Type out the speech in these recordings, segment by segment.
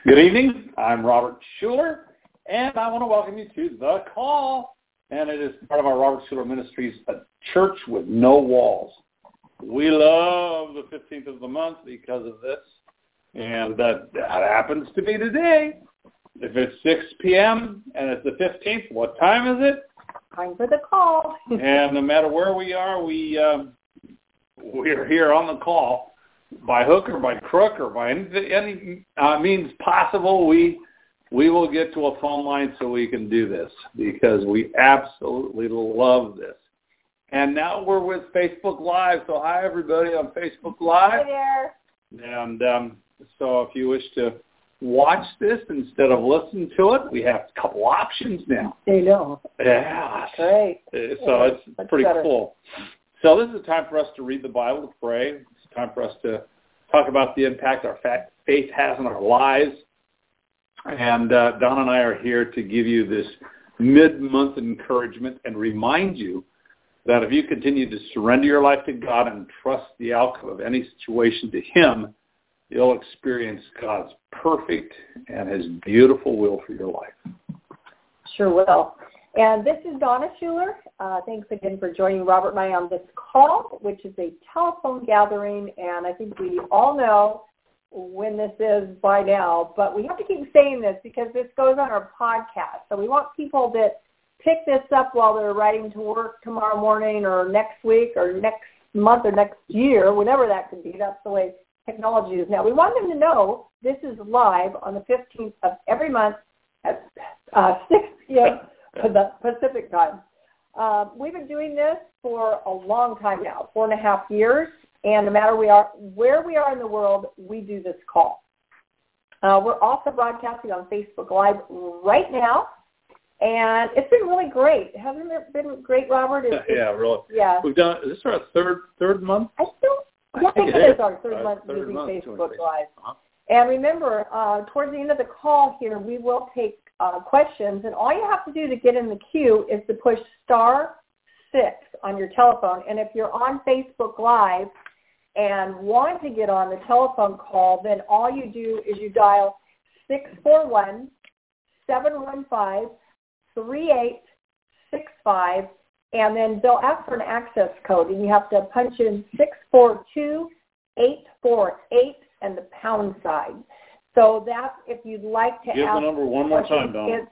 Good evening. I'm Robert Schuller, and I want to welcome you to The Call. And it is part of our Robert Schuller Ministries, A Church with No Walls. We love the 15th of the month because of this, and that happens to be today. If it's 6 p.m. and it's the 15th, what time is it? Time for the call. And no matter where we are, we're here on the call. By hook or by crook or by any means possible, we will get to a phone line so we can do this because we absolutely love this. And now we're with Facebook Live. So hi, everybody on Facebook Live. Hi there. And so if you wish to watch this instead of listen to it, we have a couple options now. I know. Yeah. Great. So it's pretty cool. So this is a time for us to read the Bible, to pray. It's time for us to talk about the impact our faith has in our lives. And Don and I are here to give you this mid-month encouragement and remind you that if you continue to surrender your life to God and trust the outcome of any situation to Him, you'll experience God's perfect and His beautiful will for your life. Sure will. And this is Donna Schuller. Thanks again for joining Robert and I on this call, which is a telephone gathering. And I think we all know when this is by now, but we have to keep saying this because this goes on our podcast. So we want people that pick this up while they're riding to work tomorrow morning or next week or next month or next year, whenever that could be. That's the way technology is now. We want them to know this is live on the 15th of every month at 6 p.m. the Pacific time. We've been doing this for a long time now, 4.5 years, and no matter where we are in the world, we do this call. We're also broadcasting on Facebook Live right now, and it's been really great. Hasn't it been great, Robert? Yeah, really. Yeah. We've done. Is this our third month? I think it is our third month using Facebook Live. Uh-huh. And remember, towards the end of the call here, we will take questions, and all you have to do to get in the queue is to push *6 on your telephone. And if you're on Facebook Live and want to get on the telephone call, then all you do is you dial 641-715-3865, and then they'll ask for an access code, and you have to punch in 642-848 and the pound sign. So that's if you'd like to give ask. The number one more time, Don. It's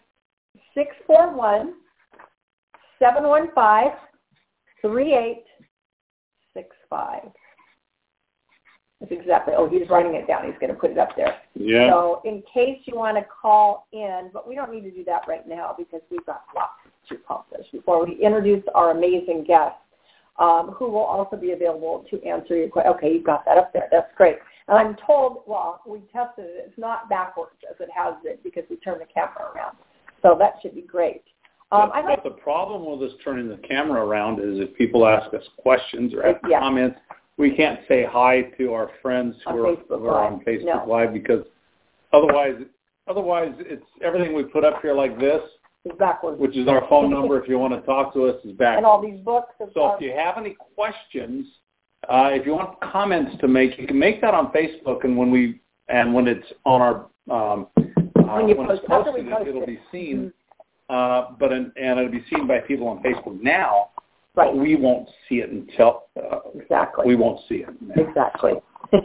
641-715-3865. That's exactly. Oh, he's writing it down. He's going to put it up there. Yeah. So in case you want to call in, but we don't need to do that right now because we've got lots to accomplish before we introduce our amazing guest, who will also be available to answer your question. Okay, you've got that up there. That's great. And I'm told, well, we tested it. It's not backwards as it has been because we turned the camera around. So that should be great. But the problem with us turning the camera around is if people ask us questions or have comments, we can't say hi to our friends who are on Facebook Live because otherwise it's everything we put up here like this. It's backwards. Which is our phone number if you want to talk to us is backwards. And all these books. So if you have any questions, if you want comments to make, you can make that on Facebook, and when it's on our when it's posted, it'll be seen. And it'll be seen by people on Facebook now, right. But we won't see it until exactly. We won't see it exactly.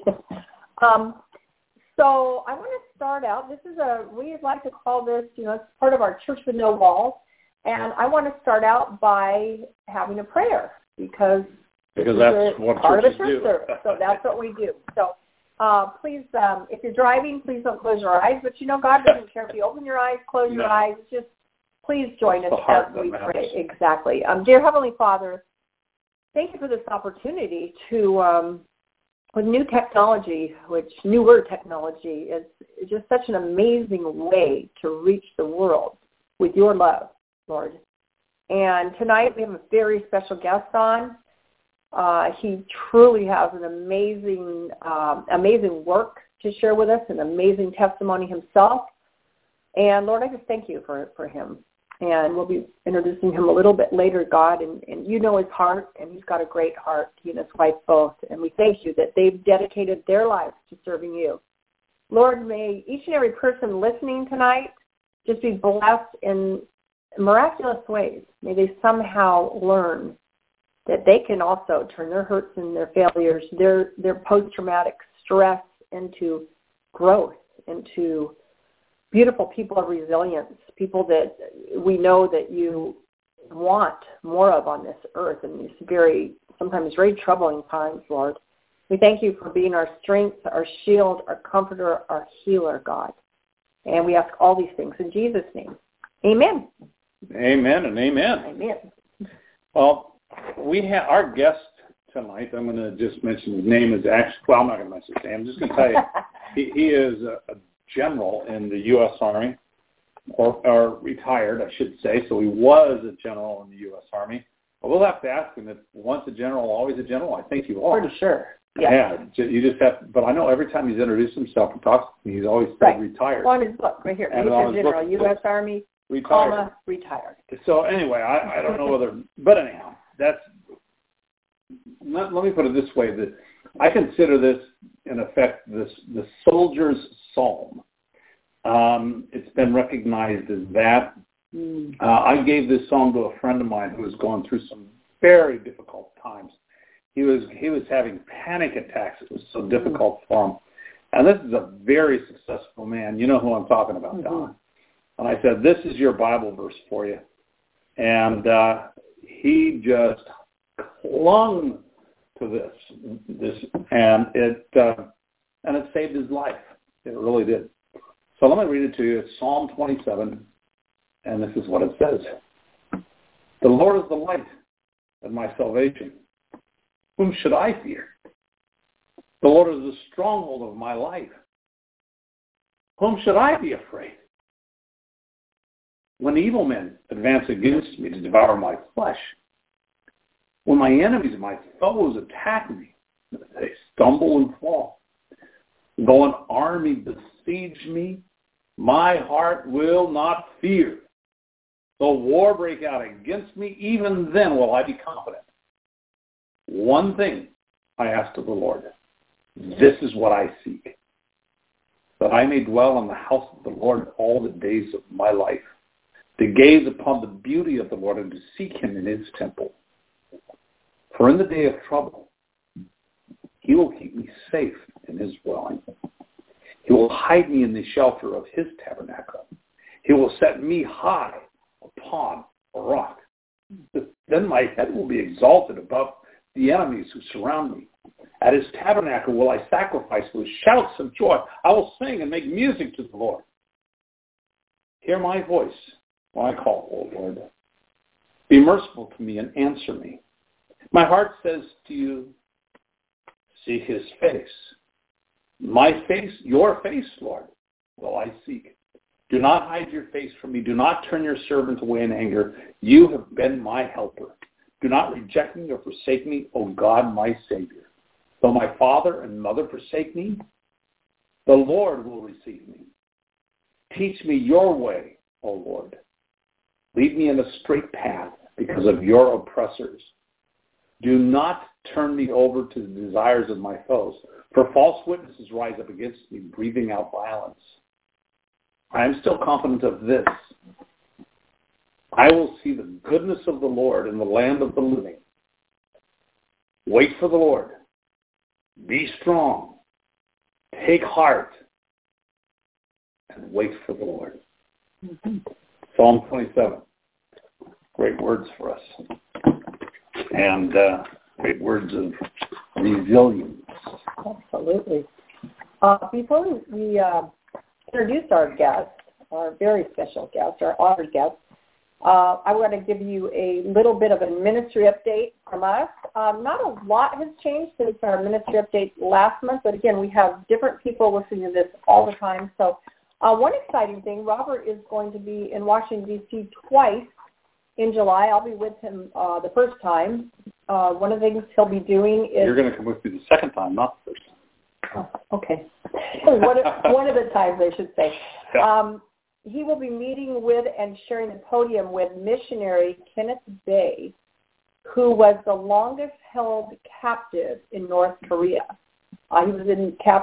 So I want to start out. We like to call this, it's part of our Church with No Walls, and I want to start out by having a prayer because that's what part of churches the church do. Service. So that's what we do. So please, if you're driving, please don't close your eyes. But God doesn't care if you open your eyes, close your eyes. Just please join us as we pray. Exactly. Dear Heavenly Father, thank you for this opportunity to, with newer technology is just such an amazing way to reach the world with your love, Lord. And tonight we have a very special guest on. He truly has an amazing work to share with us, an amazing testimony himself. And Lord, I just thank you for him. And we'll be introducing him a little bit later, God, and you know his heart, and he's got a great heart, he and his wife both. And we thank you that they've dedicated their lives to serving you. Lord, may each and every person listening tonight just be blessed in miraculous ways. May they somehow learn that they can also turn their hurts and their failures, their post-traumatic stress into growth, into beautiful people of resilience, people that we know that you want more of on this earth in these sometimes very troubling times, Lord. We thank you for being our strength, our shield, our comforter, our healer, God. And we ask all these things in Jesus' name. Amen. Amen and amen. Amen. Well, we have our guest tonight. I'm going to just mention his name is I'm not going to mention his name. I'm just going to tell you he is a general in the U.S. Army, or retired, I should say. So he was a general in the U.S. Army. But we'll have to ask him if once a general, always a general. I think you are. Pretty sure. Yeah, you just have to, but I know every time he's introduced himself and talks, he's always said retired. On his book, right here. And Major General, U.S. Army, retired. Retired. So anyway, I don't know whether, but anyhow, let me put it this way, that I consider this, in effect, the soldier's psalm. It's been recognized as that. I gave this psalm to a friend of mine who was going through some very difficult times. He was having panic attacks. It was so difficult for him. And this is a very successful man. You know who I'm talking about, Don. And I said, this is your Bible verse for you. And he just clung to this, and it saved his life. It really did. So let me read it to you. It's Psalm 27, and this is what it says. The Lord is the light of my salvation. Whom should I fear? The Lord is the stronghold of my life. Whom should I be afraid? When evil men advance against me to devour my flesh, when my enemies, my foes attack me, they stumble and fall. Though an army besiege me, my heart will not fear. Though war break out against me, even then will I be confident. One thing I ask of the Lord, this is what I seek, that I may dwell in the house of the Lord all the days of my life, to gaze upon the beauty of the Lord and to seek him in his temple. For in the day of trouble, he will keep me safe in his dwelling. He will hide me in the shelter of his tabernacle. He will set me high upon a rock. Then my head will be exalted above the enemies who surround me. At his tabernacle will I sacrifice with shouts of joy. I will sing and make music to the Lord. Hear my voice when I call, O Lord. Be merciful to me and answer me. My heart says to you, see his face. My face, your face, Lord, will I seek. Do not hide your face from me. Do not turn your servant away in anger. You have been my helper. Do not reject me or forsake me, O God, my Savior. Though my father and mother forsake me, the Lord will receive me. Teach me your way, O Lord. Lead me in a straight path because of your oppressors. Do not turn me over to the desires of my foes, for false witnesses rise up against me, breathing out violence. I am still confident of this. I will see the goodness of the Lord in the land of the living. Wait for the Lord. Be strong. Take heart. And wait for the Lord. Psalm 27. Great words for us. And great words of resilience. Absolutely. Before we introduce our guest, our very special guest, our honored guest, I want to give you a little bit of a ministry update from us. Not a lot has changed since our ministry update last month, but again, we have different people listening to this all the time. So one exciting thing, Robert is going to be in Washington, D.C. twice in July. I'll be with him the first time. One of the things he'll be doing is... You're going to come with me the second time, not the first time. Oh, okay. one of the times, I should say. Yeah. He will be meeting with and sharing the podium with missionary Kenneth Bae, who was the longest held captive in North Korea. He was in captive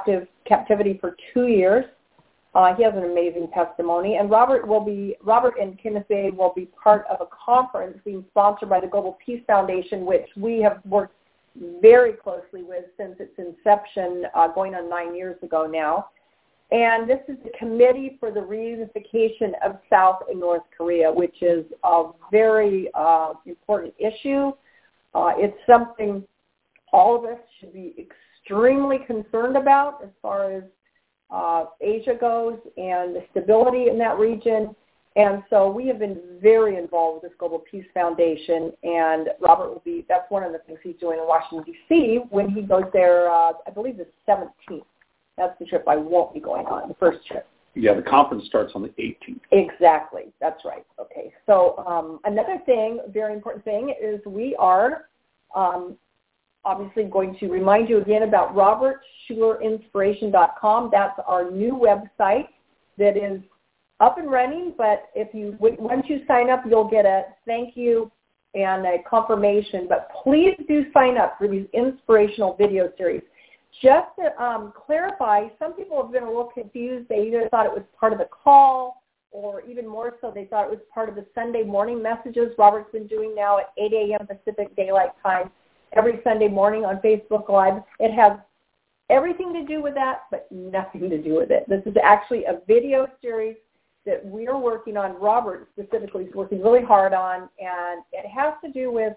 captivity for 2 years. He has an amazing testimony. And Robert and Kenneth Babe will be part of a conference being sponsored by the Global Peace Foundation, which we have worked very closely with since its inception, going on 9 years ago now. And this is the Committee for the Reunification of South and North Korea, which is a very important issue. It's something all of us should be extremely concerned about as far as Asia goes and the stability in that region. And so we have been very involved with this Global Peace Foundation, and Robert that's one of the things he's doing in Washington, D.C. when he goes there, I believe the 17th. That's the trip I won't be going on, the first trip. Yeah, the conference starts on the 18th. Exactly. That's right. Okay. So another thing, very important thing, is we are obviously going to remind you again about robertschulerinspiration.com. That's our new website that is up and running, but once you sign up, you'll get a thank you and a confirmation. But please do sign up for these inspirational video series. Just to clarify, some people have been a little confused. They either thought it was part of the call, or even more so, they thought it was part of the Sunday morning messages Robert's been doing now at 8 a.m. Pacific Daylight Time every Sunday morning on Facebook Live. It has everything to do with that, but nothing to do with it. This is actually a video series that we're working on. Robert specifically is working really hard on, and it has to do with,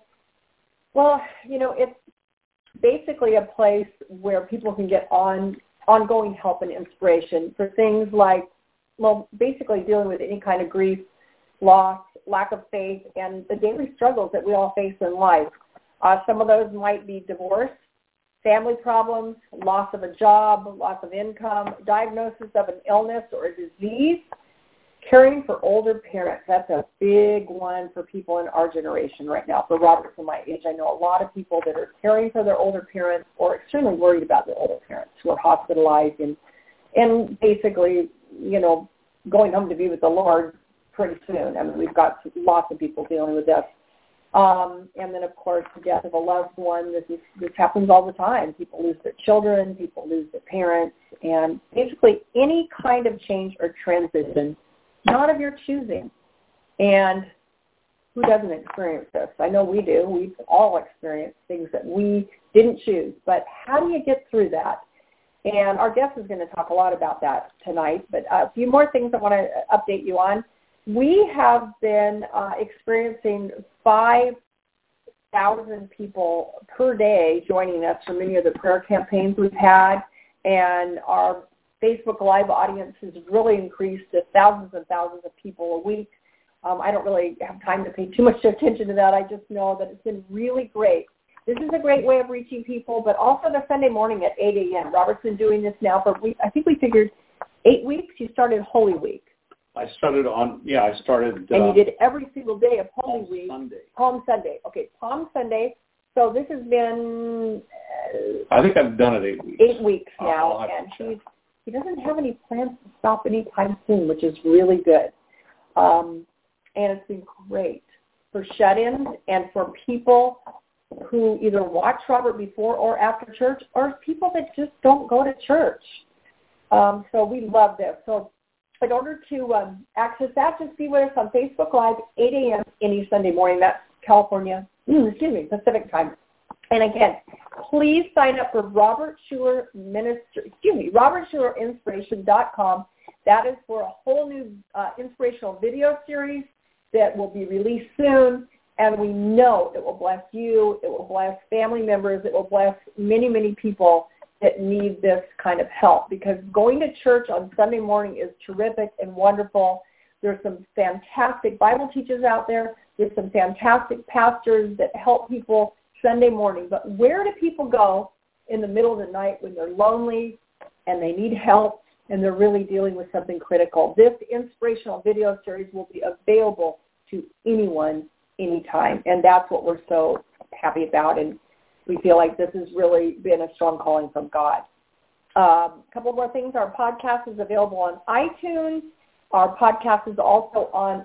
it's basically a place where people can get ongoing help and inspiration for things like, basically dealing with any kind of grief, loss, lack of faith, and the daily struggles that we all face in life. Some of those might be divorce, family problems, loss of a job, loss of income, diagnosis of an illness or a disease, caring for older parents. That's a big one for people in our generation right now. For Robert and my age, I know a lot of people that are caring for their older parents or extremely worried about their older parents who are hospitalized and basically, going home to be with the Lord pretty soon. I mean, we've got lots of people dealing with this. And then, of course, the death of a loved one. This happens all the time. People lose their children. People lose their parents. And basically any kind of change or transition, not of your choosing. And who doesn't experience this? I know we do. We've all experienced things that we didn't choose. But how do you get through that? And our guest is going to talk a lot about that tonight. But a few more things I want to update you on. We have been experiencing 5,000 people per day joining us for many of the prayer campaigns we've had, and our Facebook Live audience has really increased to thousands and thousands of people a week. I don't really have time to pay too much attention to that. I just know that it's been really great. This is a great way of reaching people, but also the Sunday morning at 8 a.m. Robert's been doing this now for, I think we figured 8 weeks. You started Holy Week. I started. And you did every single day of Holy Week. Palm Sunday. Okay, Palm Sunday. So this has been... I think I've done it 8 weeks. 8 weeks now, and he doesn't have any plans to stop anytime soon, which is really good. And it's been great for shut-ins and for people who either watch Robert before or after church, or people that just don't go to church. So we love this. So in order to access that, just be with us on Facebook Live, 8 a.m. any Sunday morning. That's California, Pacific time. And again, please sign up for robertschulerinspiration.com. That is for a whole new inspirational video series that will be released soon. And we know it will bless you, it will bless family members, it will bless many, many people that need this kind of help, because going to church on Sunday morning is terrific and wonderful. There's some fantastic Bible teachers out there. There's some fantastic pastors that help people Sunday morning. But where do people go in the middle of the night when they're lonely and they need help and they're really dealing with something critical? This inspirational video series will be available to anyone, anytime, and that's what we're so happy about, and we feel like this has really been a strong calling from God. A couple more things. Our podcast is available on iTunes. Our podcast is also on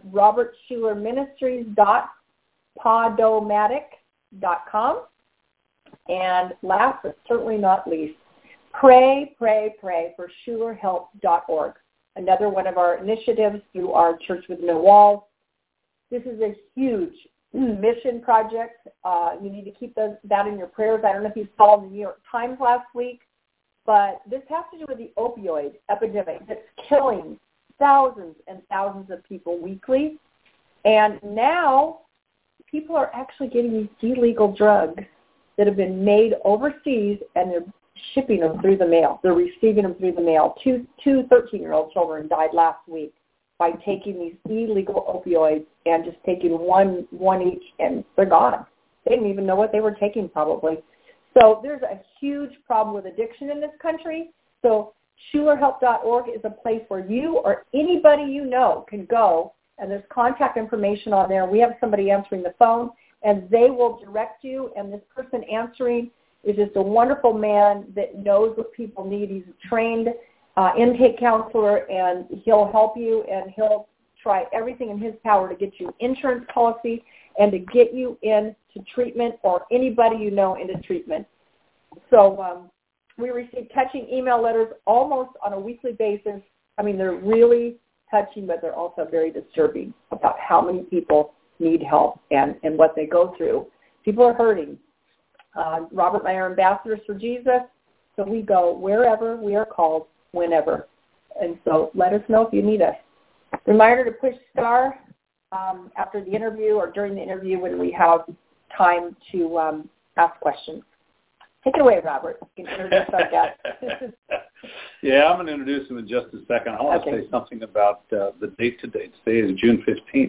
robertschullerministries.podomatic.com. And last but certainly not least, pray for SchulerHelp.org, another one of our initiatives through our Church with No Walls. This is a huge mission project. You need to keep that in your prayers. I don't know if you saw the New York Times last week, but this has to do with the opioid epidemic that's killing thousands and thousands of people weekly. And now people are actually getting these illegal drugs that have been made overseas, and they're shipping them through the mail. They're receiving them through the mail. Two 13-year-old children died last week by taking these illegal opioids and just taking one each, and they're gone. They didn't even know what they were taking probably. So there's a huge problem with addiction in this country. So SchulerHelp.org is a place where you or anybody you know can go, and there's contact information on there. We have somebody answering the phone, and they will direct you, and this person answering is just a wonderful man that knows what people need. He's a trained intake counselor, and he'll help you, and he'll try everything in his power to get you insurance policy and to get you into treatment, or anybody you know into treatment. So we receive touching email letters almost on a weekly basis. I mean, they're really touching, but they're also very disturbing about how many people need help and what they go through. People are hurting. Robert and I are ambassadors for Jesus, so we go wherever we are called, whenever. And so let us know if you need us. Reminder to push star after the interview or during the interview when we have time to ask questions. Take it away, Robert. You can introduce our guest. Yeah, I'm going to introduce him in just a second. I want to say something about the date today. Today is June 15th.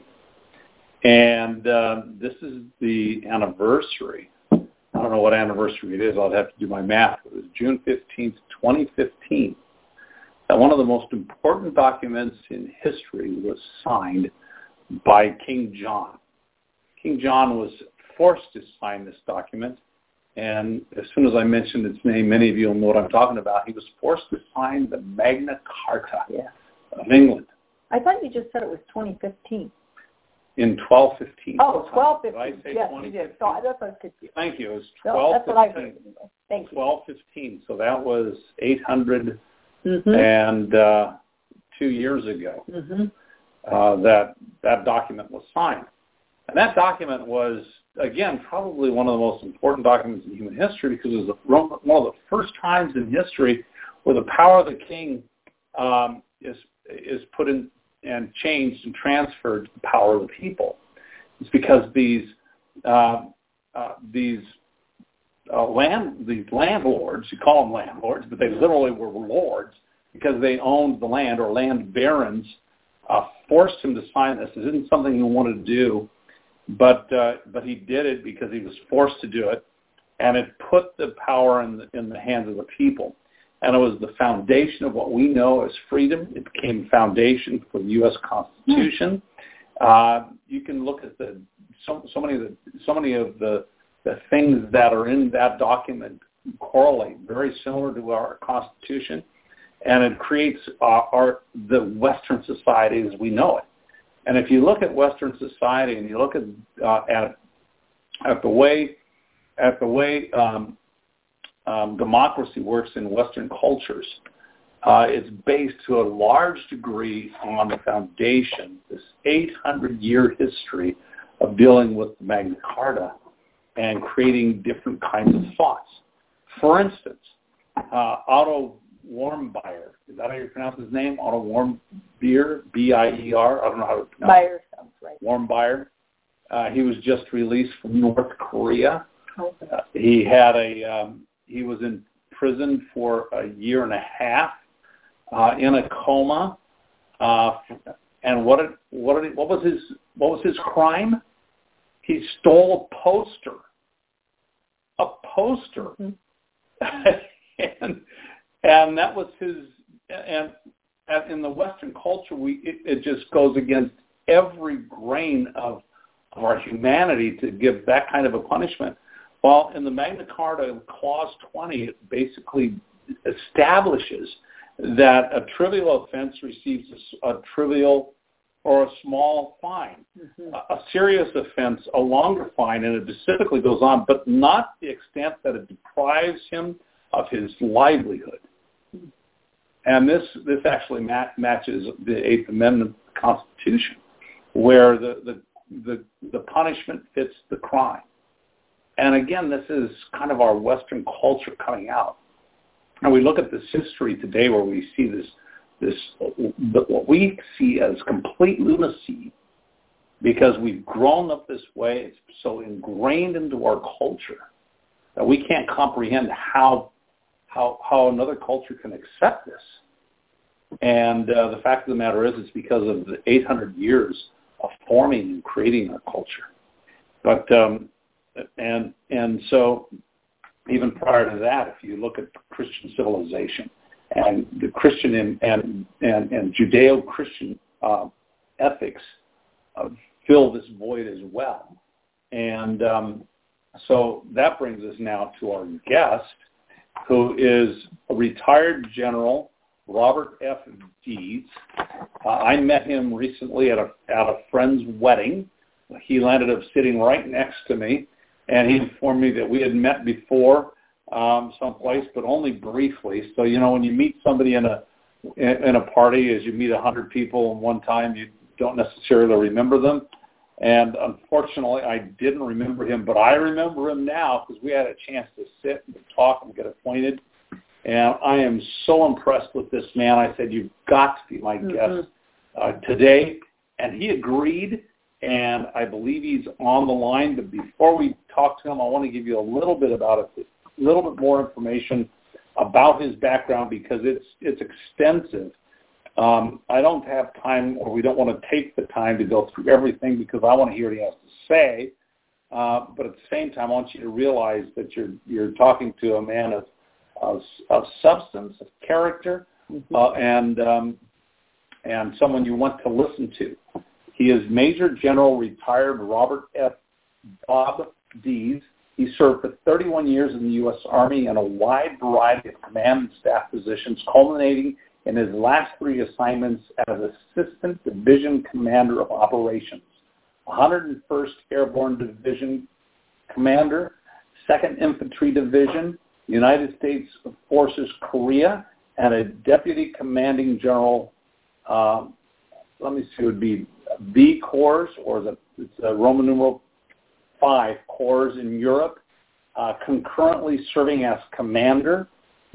And this is the anniversary. I don't know what anniversary it is. I'll have to do my math. It was June 15th, 2015. That one of the most important documents in history was signed by King John. King John was forced to sign this document. And as soon as I mentioned its name, many of you will know what I'm talking about. He was forced to sign the Magna Carta of England. I thought you just said it was 2015. In 1215. Oh, 1215. Did I say yes, 2015? you did. So that's what I was confused. Thank you. It was 1215. No, that's what I heard. Thank you. 1215. So that was 802 years ago that document was signed. And that document was, again, probably one of the most important documents in human history, because it was one of the first times in history where the power of the king is put in and changed and transferred to the power of the people. It's because these landlords, you call them landlords, but they literally were lords because they owned the land, or land barons, forced him to sign this. This isn't something he wanted to do, but he did it because he was forced to do it, and it put the power in the hands of the people. And it was the foundation of what we know as freedom. It became foundation for the U.S. Constitution. You can look at so many of the things that are in that document correlate very similar to our Constitution, and it creates the Western society as we know it. And if you look at Western society and you look at the way democracy works in Western cultures, it's based to a large degree on the foundation, this 800-year history of dealing with the Magna Carta and creating different kinds of thoughts. For instance, Otto Warmbier, is that how you pronounce his name? Otto Warmbier, B-I-E-R? I don't know how to pronounce it. Beyer sounds right. Warmbier. He was just released from North Korea. He was in prison for a year and a half, in a coma. And what was his crime? He stole a poster. And that was his. And in the Western culture, it just goes against every grain of our humanity to give that kind of a punishment. Well, in the Magna Carta, Clause 20, it basically establishes that a trivial offense receives a trivial or a small fine. A serious offense, a longer fine, and it specifically goes on, but not the extent that it deprives him of his livelihood. And this actually matches the Eighth Amendment Constitution, where the punishment fits the crime. And again, this is kind of our Western culture coming out. And we look at this history today where we see what we see as complete lunacy, because we've grown up this way. It's so ingrained into our culture that we can't comprehend how another culture can accept this. And the fact of the matter is, it's because of the 800 years of forming and creating our culture. But and so even prior to that, if you look at Christian civilization and the Christian and Judeo-Christian ethics fill this void as well. And so that brings us now to our guest, who is a retired General Robert F. Dees. I met him recently at a friend's wedding. He landed up sitting right next to me, and he informed me that we had met before someplace, but only briefly. So, when you meet somebody in a party, as you meet 100 people in one time, you don't necessarily remember them. And unfortunately, I didn't remember him, but I remember him now because we had a chance to sit and talk and get acquainted. And I am so impressed with this man. I said, you've got to be my guest today. And he agreed, and I believe he's on the line. But before we talk to him, I want to give you a little bit more information about his background, because it's extensive. I don't have time, or we don't want to take the time to go through everything, because I want to hear what he has to say. But at the same time, I want you to realize that you're talking to a man of substance, of character, and someone you want to listen to. He is Major General retired Robert F. Bob Dees. He served for 31 years in the U.S. Army in a wide variety of command and staff positions, culminating in his last 3 assignments as Assistant Division Commander of Operations, 101st Airborne Division Commander, 2nd Infantry Division, United States Forces Korea, and a Deputy Commanding General, it would be V Corps, or it's Roman numeral 5 Corps in Europe, concurrently serving as the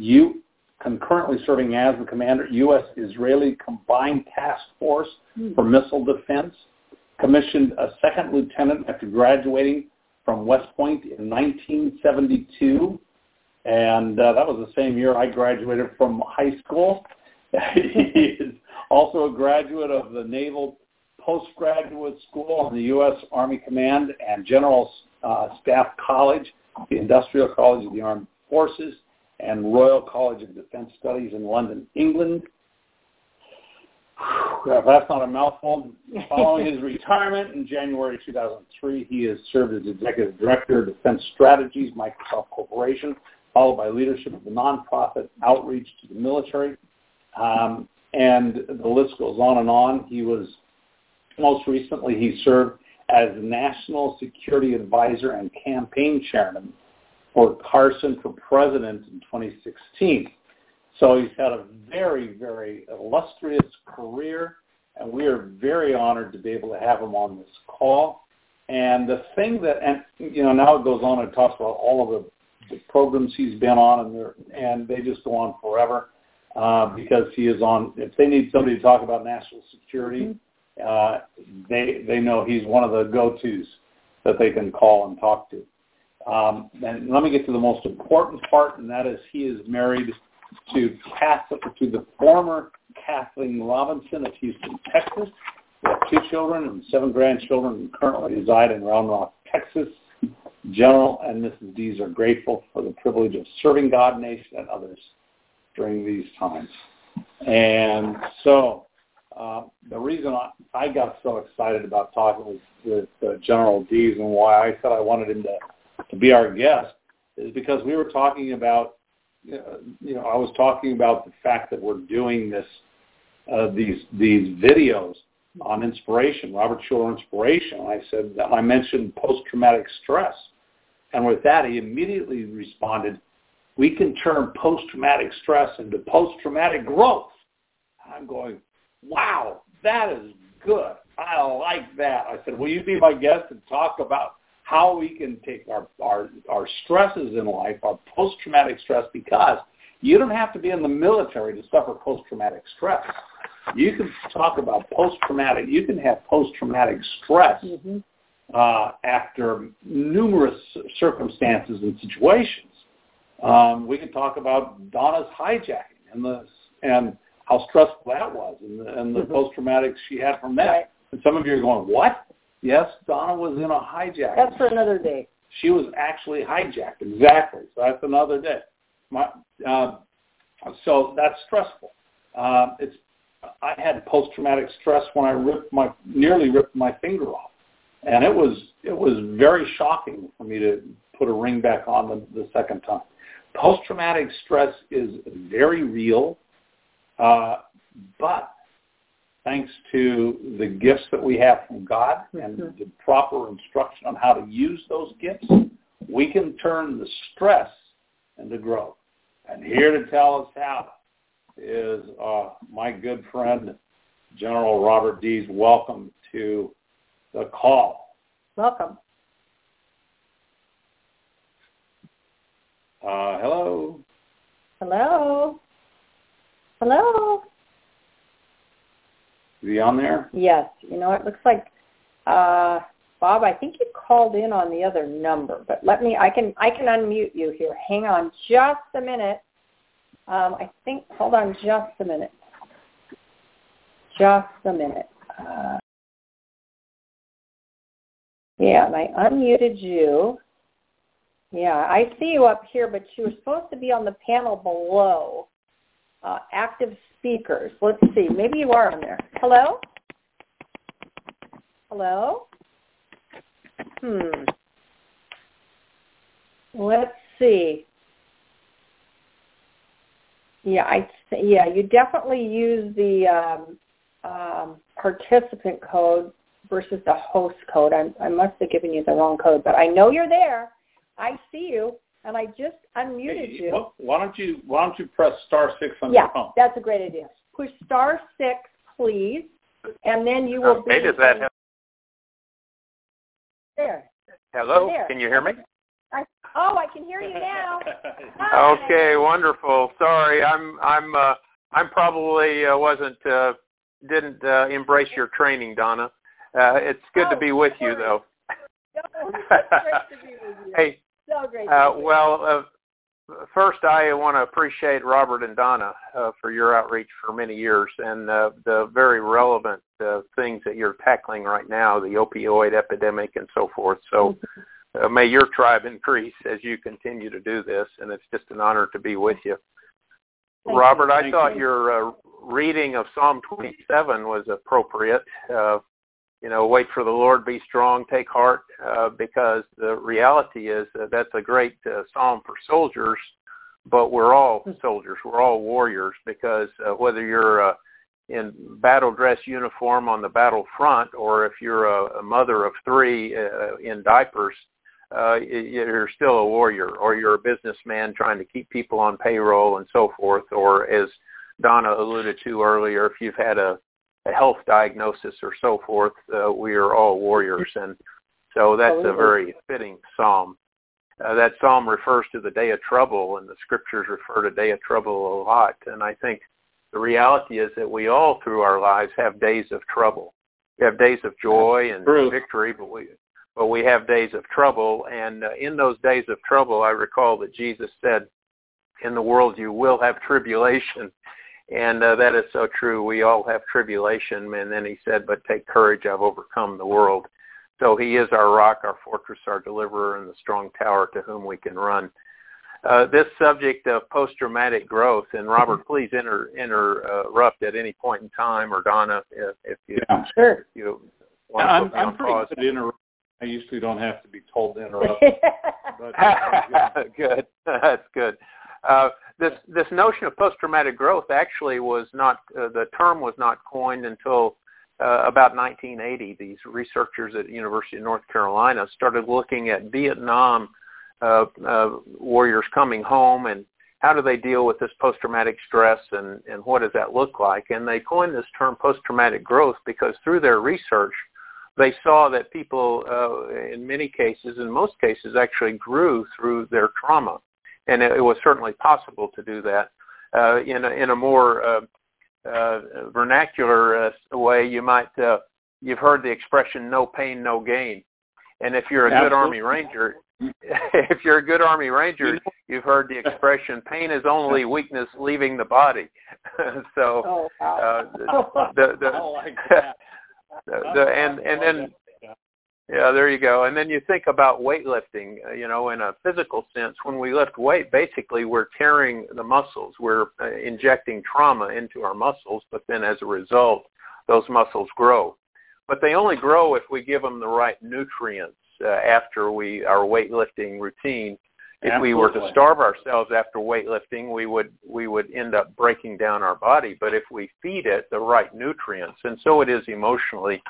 commander, U.S.-Israeli Combined Task Force for Missile Defense, commissioned a 2nd lieutenant after graduating from West Point in 1972, and that was the same year I graduated from high school. He is also a graduate of the Naval Postgraduate School and the U.S. Army Command and General Staff College, the Industrial College of the Armed Forces, and Royal College of Defense Studies in London, England. That's not a mouthful. Following his retirement in January 2003, he has served as Executive Director of Defense Strategies, Microsoft Corporation, followed by leadership of the nonprofit outreach to the military. And the list goes on and on. Most recently, he served as National Security Advisor and Campaign Chairman for Carson for President in 2016. So he's had a very, very illustrious career, and we are very honored to be able to have him on this call. And the thing now it goes on and talks about all of the programs he's been on, and they just go on forever, because he is on. If they need somebody to talk about national security, they know he's one of the go-tos that they can call and talk to. And let me get to the most important part, and that is he is married to the former Kathleen Robinson of Houston, Texas. They have 2 children and 7 grandchildren, and currently reside in Round Rock, Texas. General and Mrs. Dees are grateful for the privilege of serving God, nation, and others during these times. And so the reason I got so excited about talking with General Dees, and why I said I wanted him to be our guest, is because we were talking about, I was talking about the fact that we're doing these videos on inspiration, Robert Schuller Inspiration. I mentioned post-traumatic stress. And with that, he immediately responded, we can turn post-traumatic stress into post-traumatic growth. I'm going, wow, that is good. I like that. I said, will you be my guest and talk about how we can take our stresses in life, our post-traumatic stress, because you don't have to be in the military to suffer post-traumatic stress. You can talk about post-traumatic. You can have post-traumatic stress after numerous circumstances and situations. We can talk about Donna's hijacking and how stressful that was, and the post-traumatic she had from that. Right. And some of you are going, what? Yes, Donna was in a hijack. That's for another day. She was actually hijacked. Exactly. So that's another day. So that's stressful. I had post-traumatic stress when I nearly ripped my finger off, and it was very shocking for me to put a ring back on the second time. Post-traumatic stress is very real, but thanks to the gifts that we have from God and the proper instruction on how to use those gifts, we can turn the stress into growth. And here to tell us how is my good friend, General Robert Dees. Welcome to the call. Welcome. Hello. Hello. Hello. Is he on there? Yes. You know, it looks like, Bob, I think you called in on the other number, but I can unmute you here. Hang on just a minute. Hold on just a minute. Just a minute. Yeah, and I unmuted you. Yeah, I see you up here, but you were supposed to be on the panel below. Active speakers. Let's see. Maybe you are on there. Hello? Hello? Let's see. Yeah, you definitely use the participant code versus the host code. I must have given you the wrong code, but I know you're there. I see you, and I just unmuted you. Well, why don't you press *6 on your phone? Yeah, that's a great idea. Push *6, please, and then you will be. Does that help? There. Hello, there. Can you hear me? I can hear you now. Okay, wonderful. Sorry, I'm probably didn't embrace your training, Donna. It's good to be with you, though. No, it's great to be with you. Hey, so great. First, I want to appreciate Robert and Donna for your outreach for many years and the very relevant things that you're tackling right now, the opioid epidemic and so forth. So may your tribe increase as you continue to do this, and it's just an honor to be with you. Robert, I thought your reading of Psalm 27 was appropriate. Wait for the Lord, be strong, take heart, because the reality is that's a great psalm for soldiers, but we're all soldiers. We're all warriors, because whether you're in battle dress uniform on the battlefront or if you're a mother of three in diapers, you're still a warrior, or you're a businessman trying to keep people on payroll and so forth, or as Donna alluded to earlier, if you've had a health diagnosis or so forth, we are all warriors. And so that's a very fitting psalm. That psalm refers to the day of trouble, and the scriptures refer to day of trouble a lot. And I think the reality is that we all through our lives have days of trouble. We have days of joy and victory, but we have days of trouble. And in those days of trouble, I recall that Jesus said, in the world you will have tribulation. And that is so true. We all have tribulation. And then he said, but take courage, I've overcome the world. So he is our rock, our fortress, our deliverer, and the strong tower to whom we can run. This subject of post-traumatic growth, and Robert, please interrupt at any point in time, or Donna, if you want to put me on pause. I'm pretty good at interrupt. I usually don't have to be told to interrupt. Good. That's good. This notion of post-traumatic growth actually was not, the term was not coined until about 1980. These researchers at the University of North Carolina started looking at Vietnam warriors coming home, and how do they deal with this post-traumatic stress, and what does that look like? And they coined this term post-traumatic growth because through their research, they saw that people, in many cases, in most cases, actually grew through their trauma. And it was certainly possible to do that. In a more vernacular way, you might, you've heard the expression, no pain, no gain. And if you're a good Army Ranger, you've heard the expression, pain is only weakness leaving the body. So, yeah, there you go. And then you think about weightlifting, in a physical sense. When we lift weight, basically we're tearing the muscles. We're injecting trauma into our muscles, but then as a result, those muscles grow. But they only grow if we give them the right nutrients after our weightlifting routine. If we were to starve ourselves after weightlifting, we would end up breaking down our body. But if we feed it the right nutrients, and so it is emotionally,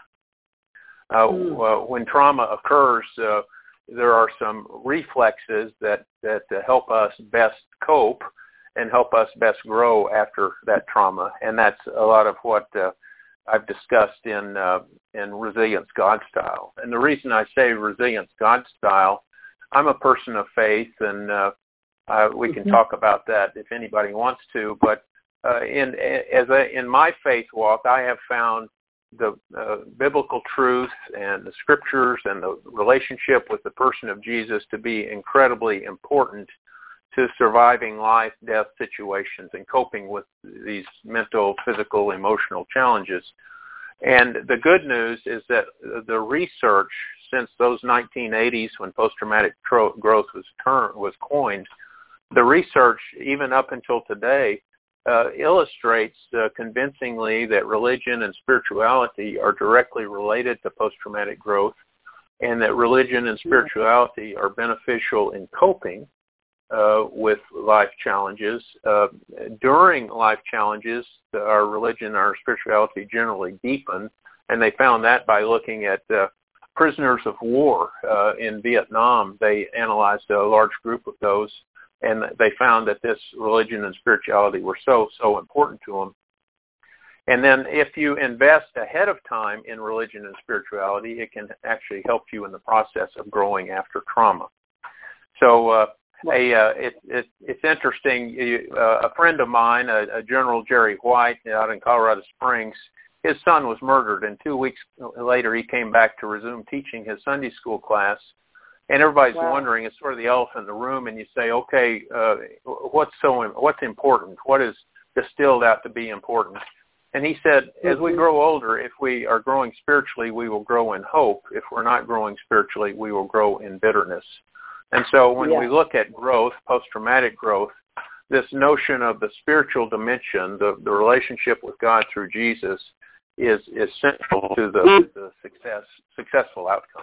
when trauma occurs, there are some reflexes that help us best cope and help us best grow after that trauma. And that's a lot of what I've discussed in Resilience God Style. And the reason I say Resilience God Style, I'm a person of faith, and we can talk about that if anybody wants to. But in my faith walk, I have found the biblical truth and the scriptures and the relationship with the person of Jesus to be incredibly important to surviving life, death situations and coping with these mental, physical, emotional challenges. And the good news is that the research since those 1980s when post-traumatic growth was coined, the research even up until today illustrates convincingly that religion and spirituality are directly related to post-traumatic growth, and that religion and spirituality are beneficial in coping with life challenges. During life challenges, our religion, our spirituality generally deepen, and they found that by looking at prisoners of war in Vietnam. They analyzed a large group of those, and they found that this religion and spirituality were so important to them. And then if you invest ahead of time in religion and spirituality, it can actually help you in the process of growing after trauma. So it's interesting. A friend of mine, a General Jerry White out in Colorado Springs, his son was murdered, and 2 weeks later he came back to resume teaching his Sunday school class. And everybody's wondering, it's sort of the elephant in the room, and you say, okay, what's important? What is distilled out to be important? And he said, as we grow older, if we are growing spiritually, we will grow in hope. If we're not growing spiritually, we will grow in bitterness. And so when we look at growth, post-traumatic growth, this notion of the spiritual dimension, the relationship with God through Jesus, is central to the successful outcome.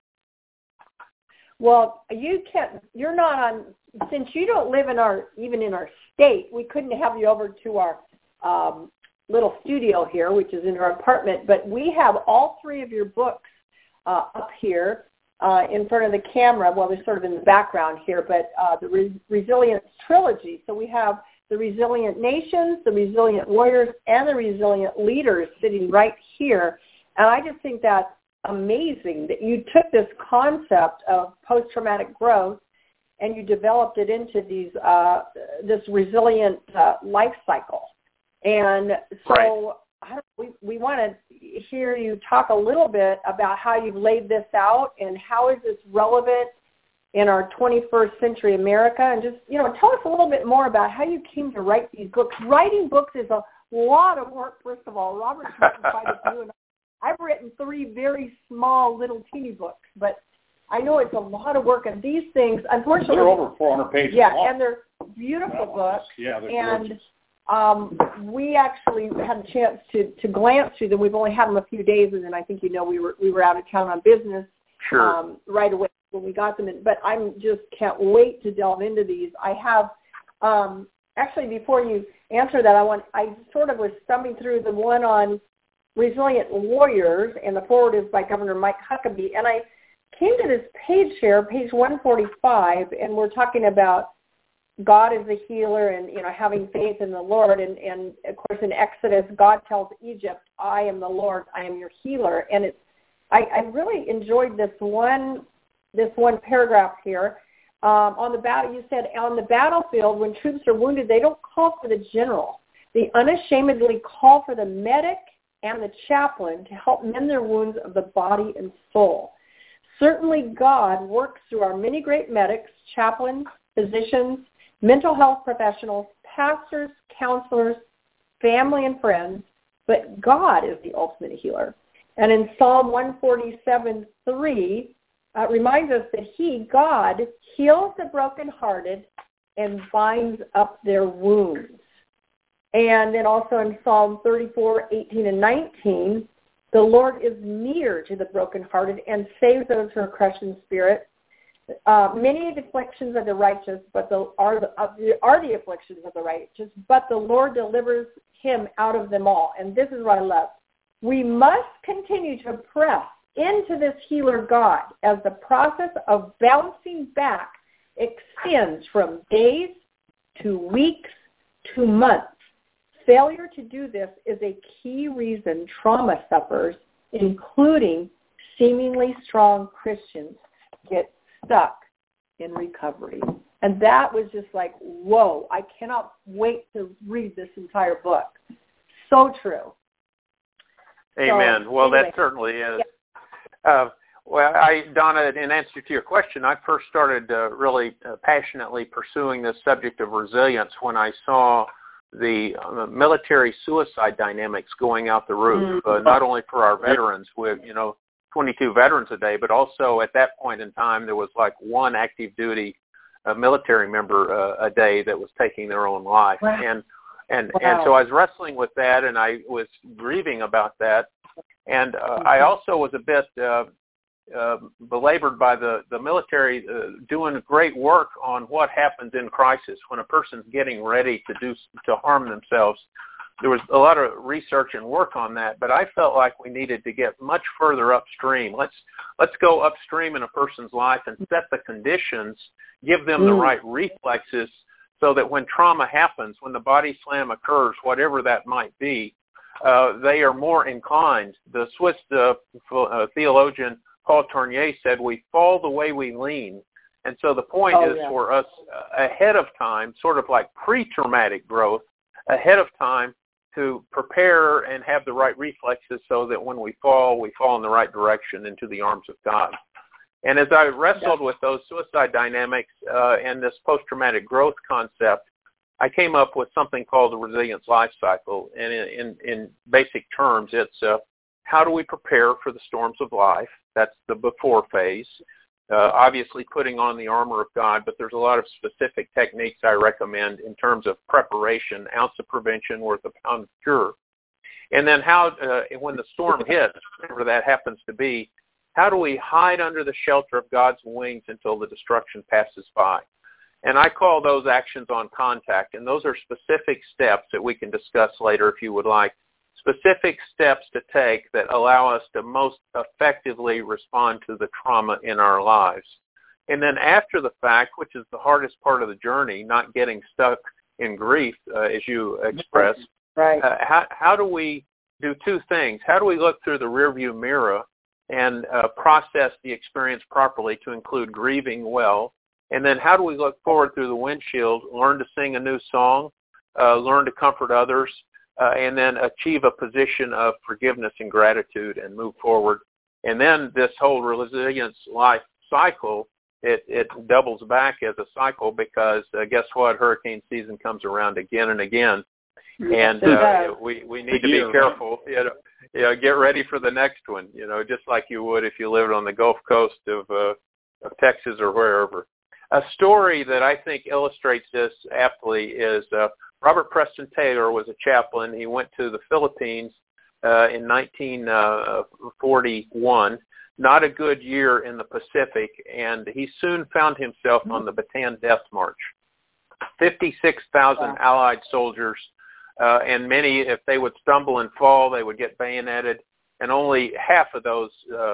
Well, you're not on, since you don't live even in our state, we couldn't have you over to our little studio here, which is in our apartment, but we have all three of your books up here in front of the camera. Well, they're sort of in the background here, but the Resilience Trilogy. So we have the Resilient Nations, the Resilient Warriors, and the Resilient Leaders sitting right here. And I just think that's amazing that you took this concept of post-traumatic growth and you developed it into this resilient life cycle. And so we want to hear you talk a little bit about how you've laid this out and how is this relevant in our 21st century America. And just, tell us a little bit more about how you came to write these books. Writing books is a lot of work, first of all. Robert's written quite a few, and I've written 3 very small little teeny books, but I know it's a lot of work. And these things, unfortunately, they're over 400 pages long. long. And they're beautiful books. Yeah, they're gorgeous. We actually had a chance to glance through them. We've only had them a few days, and then I think we were out of town on business right away when we got them in. But I just can't wait to delve into these. I have actually, before you answer that, I sort of was thumbing through the one on Resilient Warriors, and the forward is by Governor Mike Huckabee, and I came to this page here, page 145, and we're talking about God is a healer and, having faith in the Lord. And of course, in Exodus, God tells Egypt, I am the Lord, I am your healer. And I really enjoyed this one paragraph here. You said, on the battlefield, when troops are wounded, they don't call for the general. They unashamedly call for the medic and the chaplain to help mend their wounds of the body and soul. Certainly God works through our many great medics, chaplains, physicians, mental health professionals, pastors, counselors, family and friends, but God is the ultimate healer. And in Psalm 147:3, reminds us that He, God, heals the brokenhearted and binds up their wounds. And then also in Psalm 34:18 and 19, the Lord is near to the brokenhearted and saves those who are crushed in spirit. Many of the afflictions of the righteous, are the afflictions of the righteous, but the Lord delivers him out of them all. And this is what I love. We must continue to press into this healer God as the process of bouncing back extends from days to weeks to months. Failure to do this is a key reason trauma sufferers, including seemingly strong Christians, get stuck in recovery. And that was just like, whoa, I cannot wait to read this entire book. So true. Amen. Well, anyway, that certainly is. Yeah. Donna, in answer to your question, I first started really passionately pursuing this subject of resilience when I saw the military suicide dynamics going out the roof, not only for our veterans with, 22 veterans a day, but also at that point in time, there was like one active duty military member a day that was taking their own life. Wow. And so I was wrestling with that, and I was grieving about that. And I also was a bit belabored by the military doing great work on what happens in crisis when a person's getting ready to harm themselves. There was a lot of research and work on that, but I felt like we needed to get much further upstream. Let's go upstream in a person's life and set the conditions, give them the right reflexes, so that when trauma happens, when the body slam occurs, whatever that might be, they are more inclined. The Swiss theologian Paul Tournier said, we fall the way we lean. And so the point is for us ahead of time, sort of like pre-traumatic growth, ahead of time to prepare and have the right reflexes so that when we fall in the right direction into the arms of God. And as I wrestled with those suicide dynamics and this post-traumatic growth concept, I came up with something called the resilience life cycle. And in basic terms, it's how do we prepare for the storms of life? That's the before phase. Obviously putting on the armor of God, but there's a lot of specific techniques I recommend in terms of preparation, ounce of prevention worth a pound of cure. And then how, when the storm hits, whatever that happens to be, how do we hide under the shelter of God's wings until the destruction passes by? And I call those actions on contact, and those are specific steps that we can discuss later if you would like. Specific steps to take that allow us to most effectively respond to the trauma in our lives. And then after the fact, which is the hardest part of the journey, not getting stuck in grief, as you expressed, right. How do we do two things? How do we look through the rearview mirror and process the experience properly to include grieving well? And then how do we look forward through the windshield, learn to sing a new song, learn to comfort others, and then achieve a position of forgiveness and gratitude and move forward. And then this whole resilience life cycle, it doubles back as a cycle because guess what? Hurricane season comes around again and again. And we need to be careful. Get ready for the next one, just like you would if you lived on the Gulf Coast of Texas or wherever. A story that I think illustrates this aptly is Robert Preston Taylor was a chaplain. He went to the Philippines in 1941, not a good year in the Pacific, and he soon found himself on the Bataan Death March. 56,000 Allied soldiers, and many, if they would stumble and fall, they would get bayoneted, and only half of those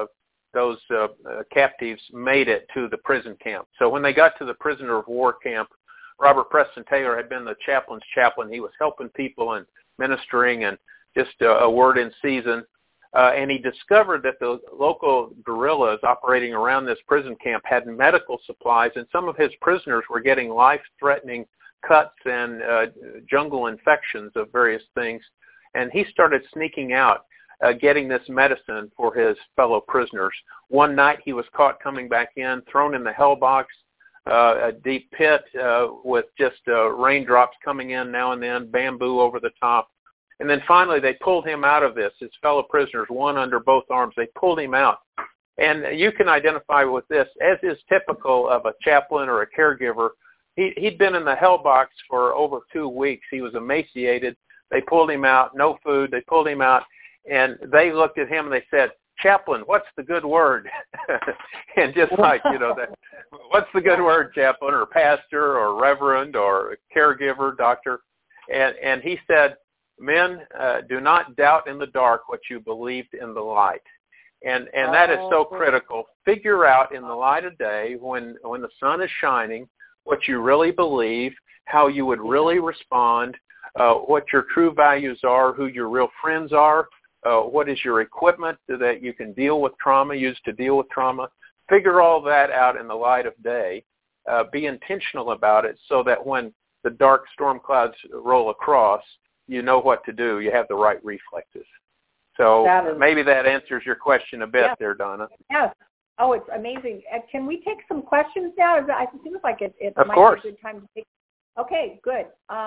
those captives made it to the prison camp. So when they got to the prisoner of war camp, Robert Preston Taylor had been the chaplain's chaplain. He was helping people and ministering and just a word in season. And he discovered that the local guerrillas operating around this prison camp had medical supplies, and some of his prisoners were getting life-threatening cuts and jungle infections of various things. And he started sneaking out, getting this medicine for his fellow prisoners. One night he was caught coming back in, thrown in the hell box, a deep pit with just raindrops coming in now and then, bamboo over the top. And then finally they pulled him out of this, his fellow prisoners, one under both arms. They pulled him out. And you can identify with this, as is typical of a chaplain or a caregiver. He'd been in the hell box for over 2 weeks. He was emaciated. They pulled him out, no food. They pulled him out, and they looked at him and they said, "Chaplain, what's the good word?" And just like, that, what's the good word, chaplain, or pastor, or reverend, or caregiver, doctor? And he said, "Men, do not doubt in the dark what you believed in the light." And that is so critical. Figure out in the light of day, when the sun is shining, what you really believe, how you would really respond, what your true values are, who your real friends are, what is your equipment that you can deal with trauma, use to deal with trauma. Figure all that out in the light of day. Be intentional about it so that when the dark storm clouds roll across, you know what to do. You have the right reflexes. So maybe that answers your question a bit there, Donna. Yes. Oh, it's amazing. Can we take some questions now? It seems like it of might course. be a good time to take. Okay, good.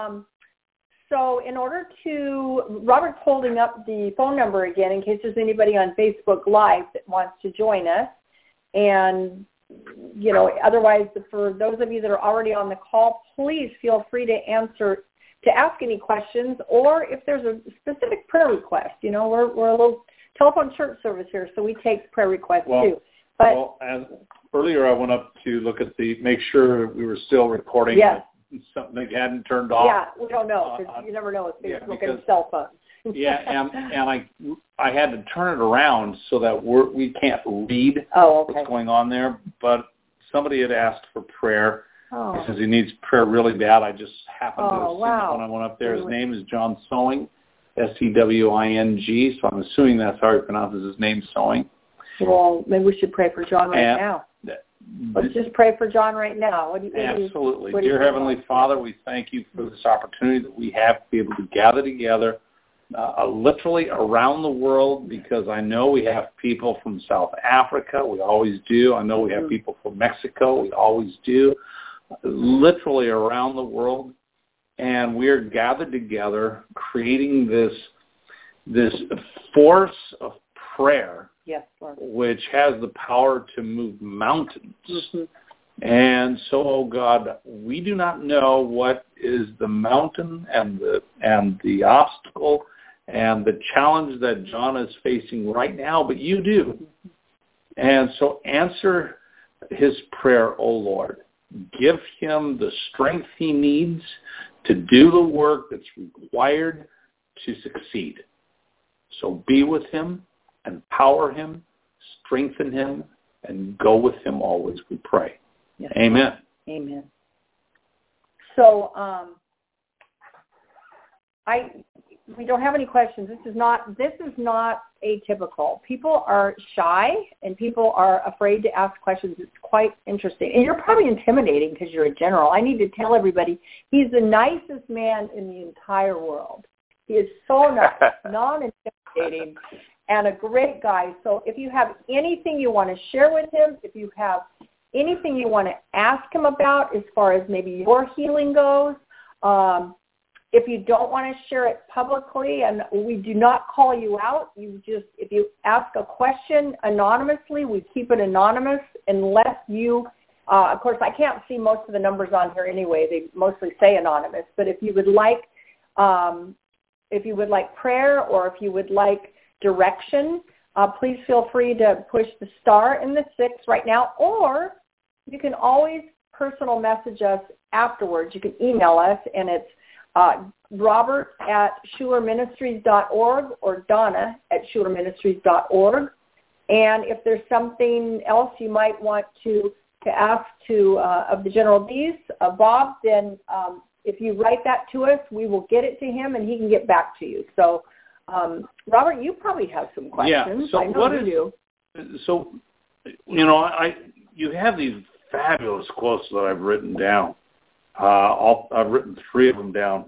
So in order to, Robert's holding up the phone number again in case there's anybody on Facebook Live that wants to join us. And, otherwise, for those of you that are already on the call, please feel free to ask any questions, or if there's a specific prayer request. We're a little telephone church service here, so we take prayer requests too. But as earlier I went up to look at make sure we were still recording. Yes. Something hadn't turned off. Yeah, we don't know, because you never know with Facebook and cell phones. Yeah, and I had to turn it around so that we can't read what's going on there. But somebody had asked for prayer. He says he needs prayer really bad. I just happened to see that when I went up there. His name is John Sewing, Sewing. So I'm assuming that's how he pronounces his name, Sewing. Well, maybe we should pray for John right now. Let's just pray for John right now. Absolutely. Dear Heavenly Father, we thank you for this opportunity that we have to be able to gather together literally around the world, because I know we have people from South Africa. We always do. I know we have people from Mexico. We always do. Literally around the world. And we are gathered together creating this force of prayer. Yes, Lord. Which has the power to move mountains. Mm-hmm. And so, oh God, we do not know what is the mountain and the obstacle and the challenge that John is facing right now, but you do. Mm-hmm. And so answer his prayer, oh Lord. Give him the strength he needs to do the work that's required to succeed. So be with him. Empower him, strengthen him, and go with him always, we pray. Yes. Amen. Amen. So we don't have any questions. This is not atypical. People are shy and people are afraid to ask questions. It's quite interesting. And you're probably intimidating because you're a general. I need to tell everybody he's the nicest man in the entire world. He is so nice, non-intimidating, and a great guy. So if you have anything you want to share with him, if you have anything you want to ask him about as far as maybe your healing goes, if you don't want to share it publicly, and we do not call you out, if you ask a question anonymously, we keep it anonymous unless you, of course, I can't see most of the numbers on here anyway. They mostly say anonymous. But if you would like prayer, or if you would like direction, please feel free to push the star and the 6 right now, or you can always personal message us afterwards. You can email us, and it's Robert@SchulerMinistries.org or Donna@SchulerMinistries.org. And if there's something else you might want to ask of the General D's, Bob, then if you write that to us, we will get it to him and he can get back to you. So, Robert, you probably have some questions. Yeah. So I know you do. So, you have these fabulous quotes that I've written down. I've written 3 of them down.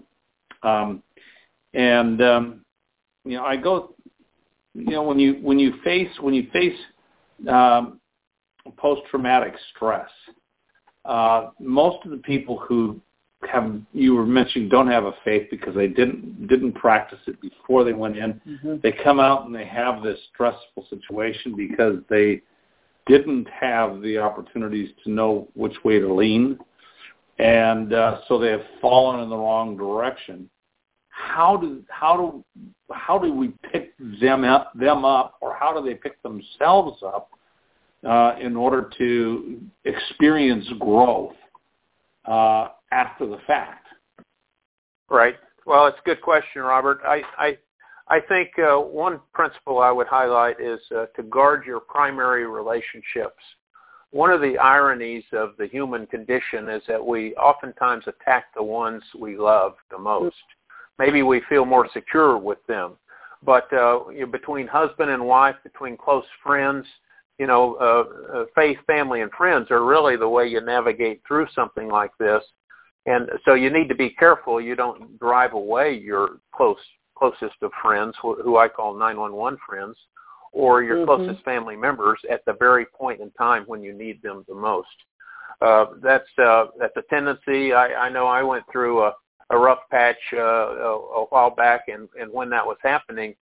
I go, when you face post-traumatic stress, most of the people who you were mentioning don't have a faith because they didn't practice it before they went in. Mm-hmm. They come out and they have this stressful situation because they didn't have the opportunities to know which way to lean, and so they have fallen in the wrong direction. How do we pick them up, or how do they pick themselves up in order to experience growth after the fact? Right. Well, it's a good question, Robert. I think one principle I would highlight is to guard your primary relationships. One of the ironies of the human condition is that we oftentimes attack the ones we love the most. Maybe we feel more secure with them. But between husband and wife, between close friends, faith, family, and friends are really the way you navigate through something like this. And so you need to be careful you don't drive away your closest of friends, who I call 911 friends, or your closest family members at the very point in time when you need them the most. That's a tendency. I know I went through a rough patch a while back, and when that was happening,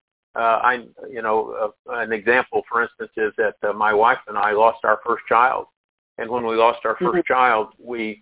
an example, for instance, is that my wife and I lost our first child, and when we lost our first child, we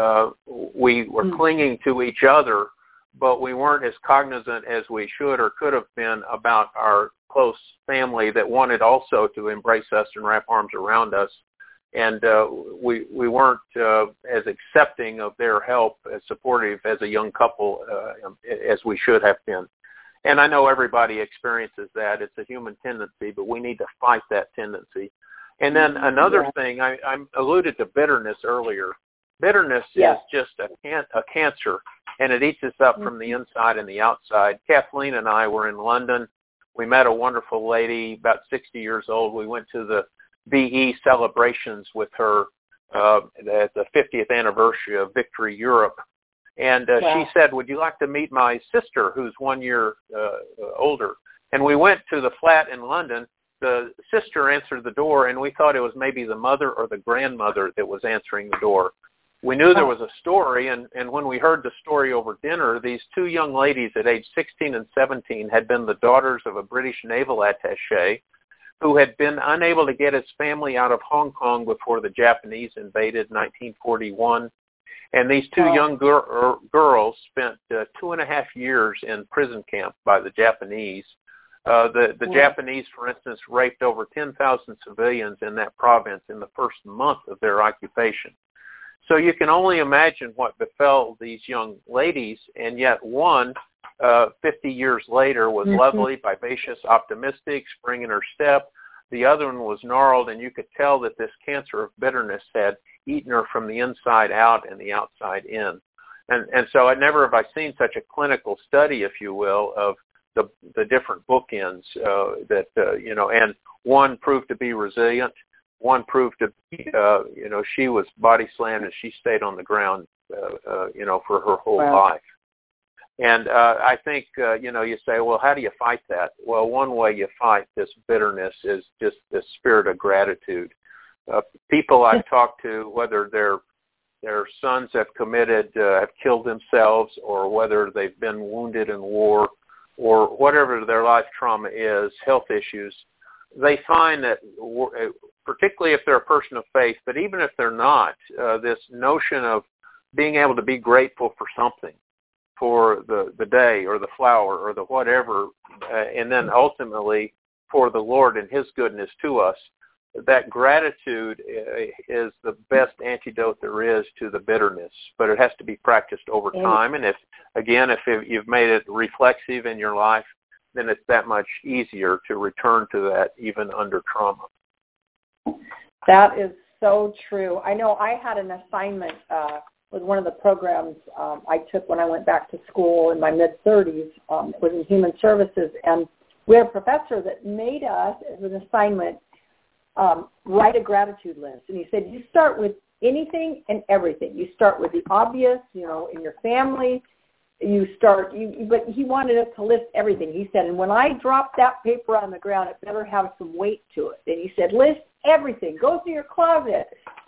were clinging to each other, but we weren't as cognizant as we should or could have been about our close family that wanted also to embrace us and wrap arms around us. And we weren't as accepting of their help, as supportive as a young couple as we should have been. And I know everybody experiences that. It's a human tendency, but we need to fight that tendency. And then another thing, I alluded to bitterness earlier. Bitterness is just a cancer, and it eats us up from the inside and the outside. Kathleen and I were in London. We met a wonderful lady, about 60 years old. We went to the BE celebrations with her at the 50th anniversary of Victory Europe. And she said, "Would you like to meet my sister, who's 1 year older?" And we went to the flat in London. The sister answered the door, and we thought it was maybe the mother or the grandmother that was answering the door. We knew there was a story, and when we heard the story over dinner, these 2 young ladies at age 16 and 17 had been the daughters of a British naval attaché who had been unable to get his family out of Hong Kong before the Japanese invaded in 1941. And these 2 young girls spent 2.5 years in prison camp by the Japanese. The Japanese, for instance, raped over 10,000 civilians in that province in the first month of their occupation. So you can only imagine what befell these young ladies, and yet one, 50 years later, was lovely, vivacious, optimistic, spring in her step. The other one was gnarled, and you could tell that this cancer of bitterness had eaten her from the inside out and the outside in. And so I never have I seen such a clinical study, if you will, of the different bookends and one proved to be resilient. One proved to be, she was body slammed and she stayed on the ground, for her whole life. And I think, you say, well, how do you fight that? Well, one way you fight this bitterness is just this spirit of gratitude. People I've talked to, whether their sons have killed themselves, or whether they've been wounded in war, or whatever their life trauma is, health issues, they find that, particularly if they're a person of faith, but even if they're not, this notion of being able to be grateful for something, for the day or the flower or the whatever, and then ultimately for the Lord and His goodness to us, that gratitude is the best antidote there is to the bitterness, but it has to be practiced over time. And if you've made it reflexive in your life, then it's that much easier to return to that even under trauma. That is so true. I know I had an assignment with one of the programs I took when I went back to school in my mid-30s. It was in human services, and we had a professor that made us, as an assignment, write a gratitude list. And he said, you start with anything and everything. You start with the obvious, in your family. But he wanted us to list everything. He said, and when I drop that paper on the ground, it better have some weight to it. And he said, list everything. Go through your closet.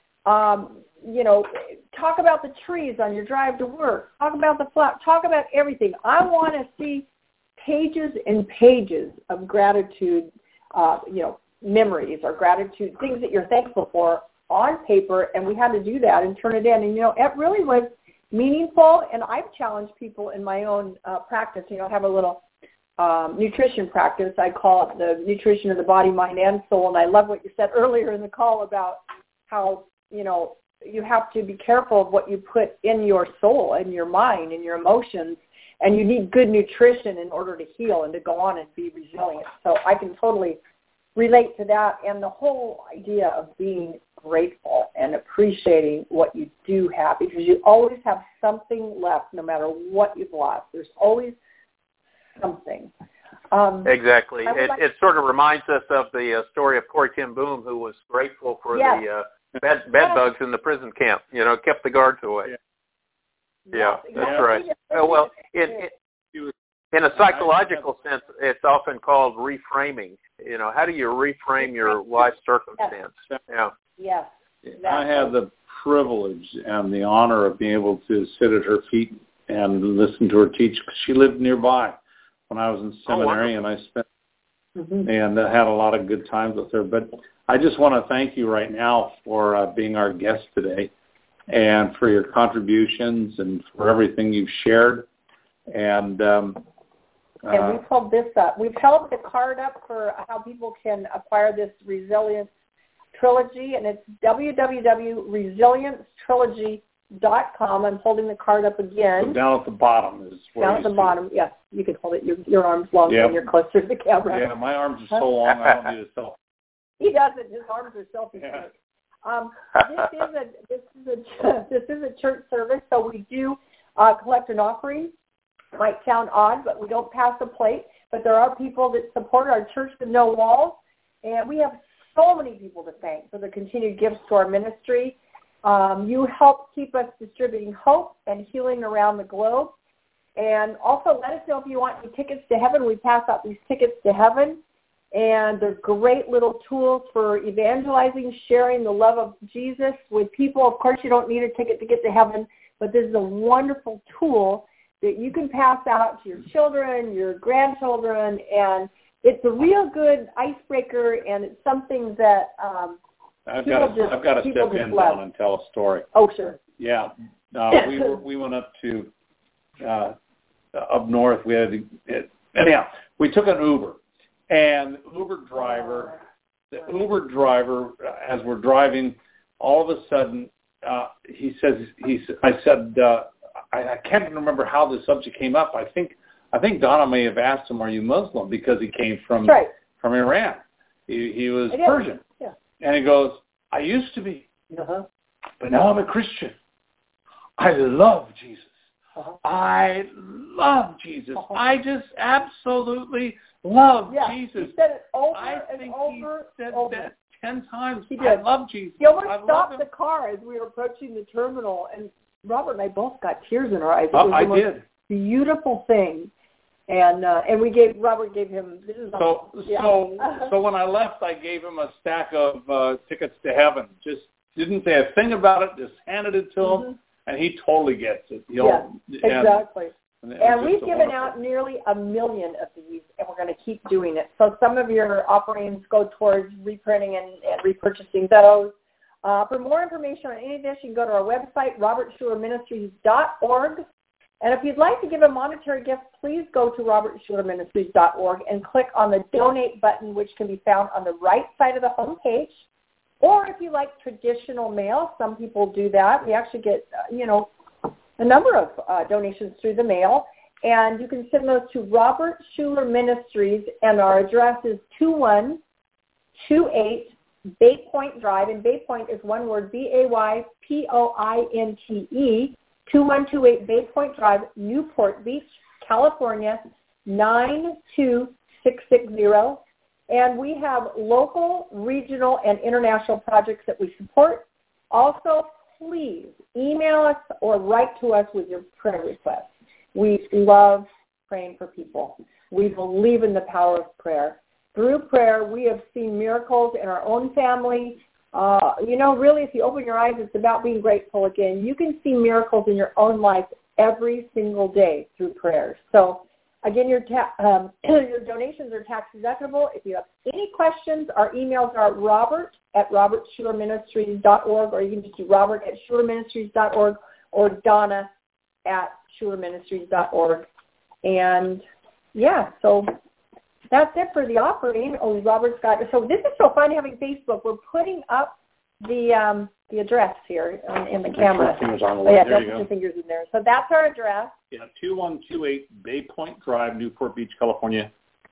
Talk about the trees on your drive to work. Talk about the flowers. Talk about everything. I want to see pages and pages of gratitude, memories or gratitude, things that you're thankful for on paper. And we had to do that and turn it in. And, it really was meaningful. And I've challenged people in my own practice. I have a little nutrition practice. I call it the nutrition of the body, mind, and soul. And I love what you said earlier in the call about how, you have to be careful of what you put in your soul and your mind and your emotions. And you need good nutrition in order to heal and to go on and be resilient. So I can totally relate to that. And the whole idea of being grateful and appreciating what you do have, because you always have something left no matter what you've lost. There's always something. Exactly. It sort of reminds us of the story of Corrie ten Boom, who was grateful for the bed bugs in the prison camp, kept the guards away. Yeah, that's right. Well, in a psychological sense, it's often called reframing. How do you reframe your life circumstance? Yeah. Yes. Exactly. I had the privilege and the honor of being able to sit at her feet and listen to her teach. She lived nearby when I was in seminary, and I spent and had a lot of good times with her. But I just want to thank you right now for being our guest today, and for your contributions and for everything you've shared. And we pulled this up. We've held the card up for how people can acquire this Resilience Trilogy, and it's www.resiliencetrilogy.com. I'm holding the card up again. So down at the bottom is where down at the bottom. Yes, you can hold it. Your arm's long when you're closer to the camera. Yeah, my arms are so long I don't need a selfie. He doesn't. His arms are selfie. Yeah. This is a church service, so we do collect an offering. Might sound odd, but we don't pass a plate. But there are people that support our Church with No Walls, and we have so many people to thank for the continued gifts to our ministry. You help keep us distributing hope and healing around the globe. And also let us know if you want any tickets to heaven. We pass out these tickets to heaven. And they're great little tools for evangelizing, sharing the love of Jesus with people. Of course, you don't need a ticket to get to heaven, but this is a wonderful tool that you can pass out to your children, your grandchildren, and it's a real good icebreaker, and it's something that I've got to step in, Don, and tell a story. Oh, sure. Yeah. We went up to up north. We took an Uber. And the Uber driver, as we're driving, all of a sudden, I can't remember how the subject came up. I think Donna may have asked him, "Are you Muslim?" Because he came from Iran. He was Persian. Yeah. And he goes, "I used to be, but now I'm a Christian. I love Jesus. I love Jesus. I just absolutely love Jesus." He said it over I and think over he said over. that 10 times. He did. I love Jesus. He almost stopped the car as we were approaching the terminal, and Robert and I both got tears in our eyes. It was I the most did. beautiful thing. And Robert gave him. So when I left, I gave him a stack of tickets to heaven. Just didn't say a thing about it. Just handed it to him, and he totally gets it. Exactly. And we've given out nearly 1 million of these, and we're going to keep doing it. So some of your offerings go towards reprinting and repurchasing those. For more information on any of this, you can go to our website, robertschulerministries.org. And if you'd like to give a monetary gift, please go to robertschulerministries.org and click on the donate button, which can be found on the right side of the homepage. Or if you like traditional mail, some people do that. We actually get, a number of donations through the mail. And you can send those to Robert Schuller Ministries, and our address is 2128 Bay Point Drive, and Bay Point is one word, BAYPOINTE, 2128 Bay Point Drive, Newport Beach, California, 92660. And we have local, regional, and international projects that we support. Also, please email us or write to us with your prayer requests. We love praying for people. We believe in the power of prayer. Through prayer, we have seen miracles in our own family. Really, if you open your eyes, it's about being grateful again. You can see miracles in your own life every single day through prayer. So, again, your donations are tax deductible. If you have any questions, our emails are robert@robertschullerministries.org, or you can just do robert@schullerministries.org or donna@schullerministries.org. And, so that's it for the offering. Oh, Robert's got – so this is so fun having Facebook. We're putting up the address here in the camera. Fingers on the there you put go. your fingers in there. So that's our address. Yeah, 2128 Bay Point Drive, Newport Beach, California,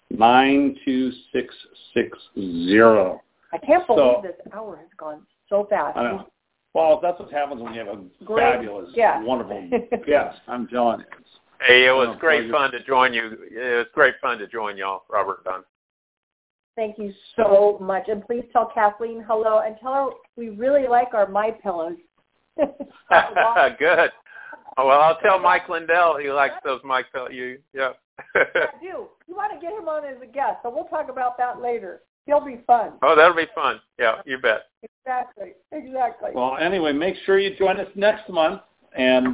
92660. I can't believe this hour has gone so fast. I know. Well, that's what happens when you have a fabulous, wonderful guest. I'm telling you. Hey, it was great fun to join you. It was great fun to join y'all, Robert and Don. Thank you so much. And please tell Kathleen hello and tell her we really like our My Pillows. Good. Oh, well, I'll tell Mike Lindell he likes those My Pillows. Yeah. I do. You want to get him on as a guest, so we'll talk about that later. He'll be fun. Oh, that'll be fun. Yeah, you bet. Exactly. Well, anyway, make sure you join us next month. And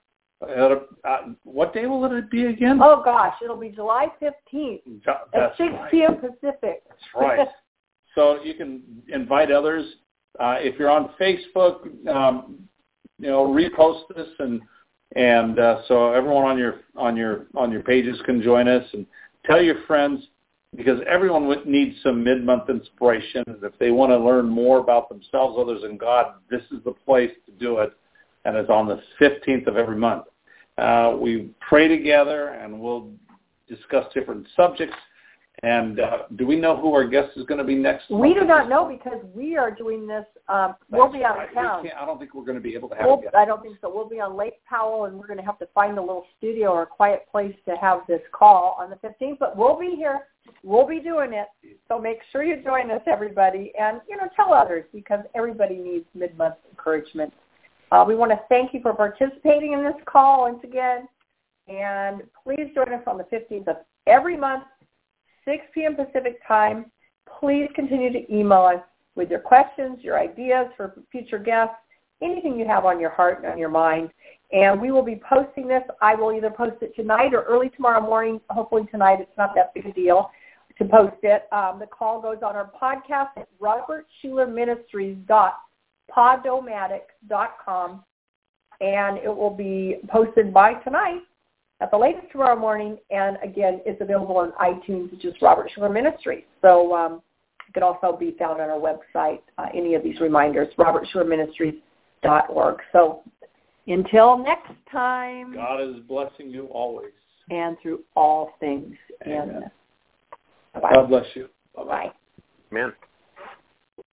what day will it be again? Oh, gosh, it'll be July 15th at 6 p.m. Pacific. That's right. So you can invite others. If you're on Facebook, repost this, and so everyone on your pages can join us, and tell your friends, because everyone needs some mid-month inspiration. And if they want to learn more about themselves, others, and God, this is the place to do it, and it's on the 15th of every month. We pray together, and we'll discuss different subjects. And do we know who our guest is going to be next month? We do not know, because we are doing this. We'll be out of town. I don't think we're going to be able to have it yet. I don't think so. We'll be on Lake Powell, and we're going to have to find a little studio or a quiet place to have this call on the 15th. But we'll be here. We'll be doing it. So make sure you join us, everybody. And, tell others, because everybody needs mid-month encouragement. We want to thank you for participating in this call once again. And please join us on the 15th of every month, 6 p.m. Pacific time. Please continue to email us with your questions, your ideas for future guests, anything you have on your heart and on your mind. And we will be posting this. I will either post it tonight or early tomorrow morning. Hopefully tonight. It's not that big a deal to post it. The call goes on our podcast at robertschullerministries.podomatic.com, and it will be posted by tonight at the latest tomorrow morning. And again, it's available on iTunes, which is Robert Schuller Ministries. So it could also be found on our website, any of these reminders, robertschullerministries.org. So until next time. God is blessing you always. And through all things. Amen. Bye-bye. God bless you. Bye-bye. Bye. Amen.